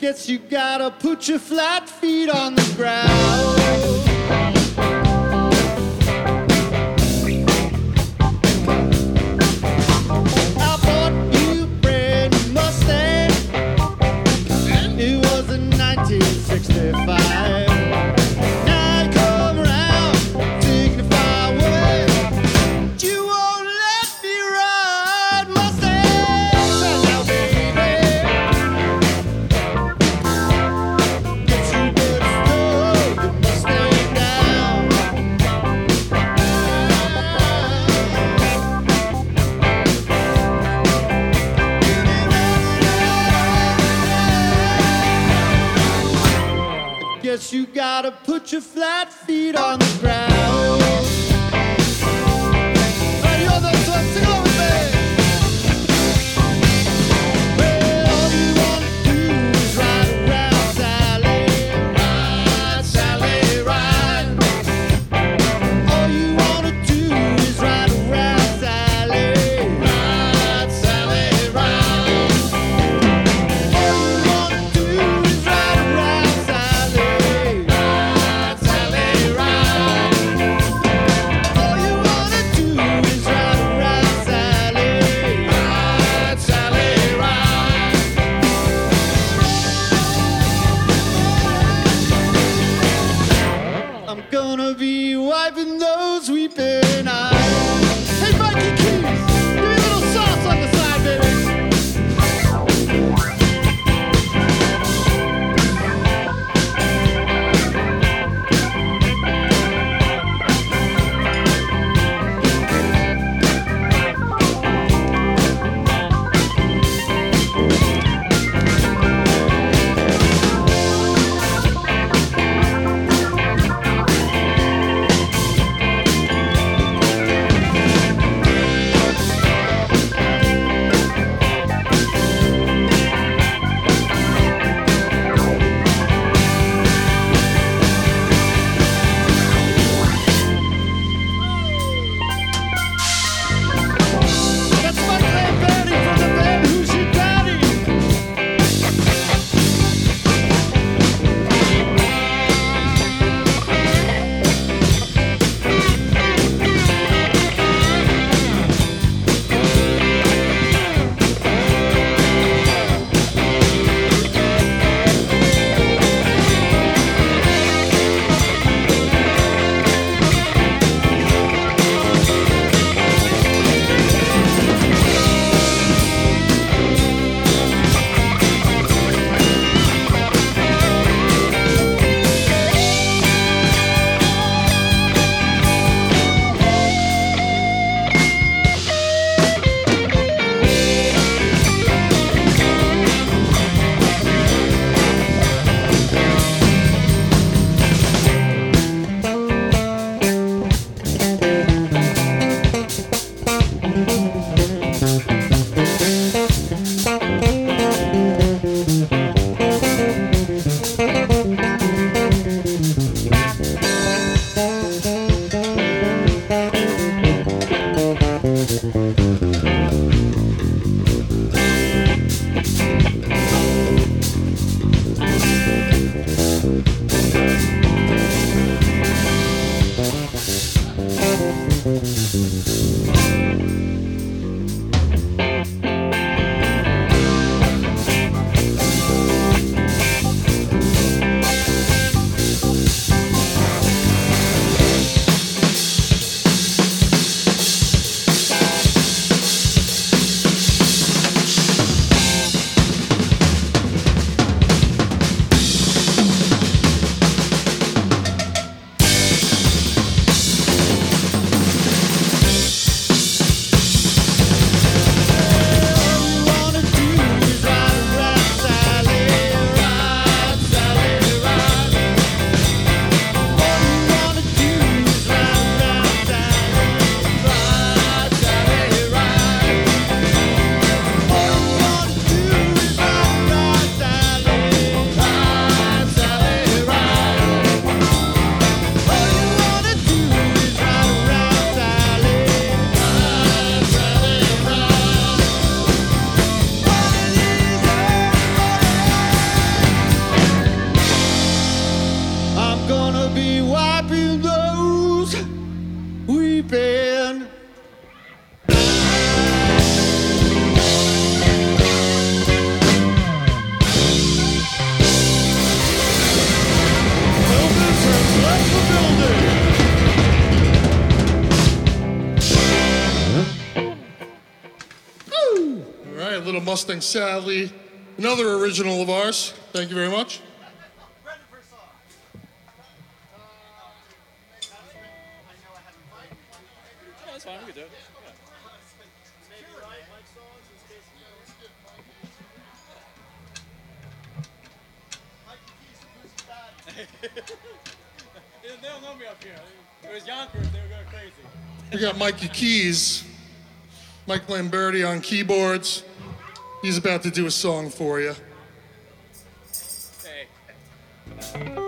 Guess you gotta put your flat feet on the ground. I bought you a brand new Mustang. It was in 1965. Now you come around, dignify way. But you won't let me ride Mustangs right now, baby. Guess you better slow your Mustang down. Guess you gotta put your flat feet on the ground. Hey, you're the one, sing along with me. Well, all you wanna do is ride around, Sally. Ride, Sally, ride. All you wanna do is ride around, Sally. Ride, Sally, ride. All you wanna do is ride around, Sally. Ride, Sally, ride. right, Little Mustang Sally, another original of ours. Thank you very much. That's fine, we can do it. They don't know me up here. It was Yonkers, they were going crazy. We got Mikey Keys, Mike Lamberti on keyboards. He's about to do a song for you. Hey.